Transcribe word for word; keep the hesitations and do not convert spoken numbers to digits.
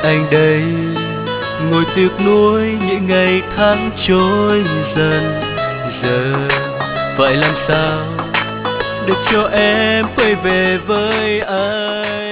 anh đây ngồi tiếc nuối những ngày tháng trôi dần. Giờ phải làm sao để cho em quay về với anh.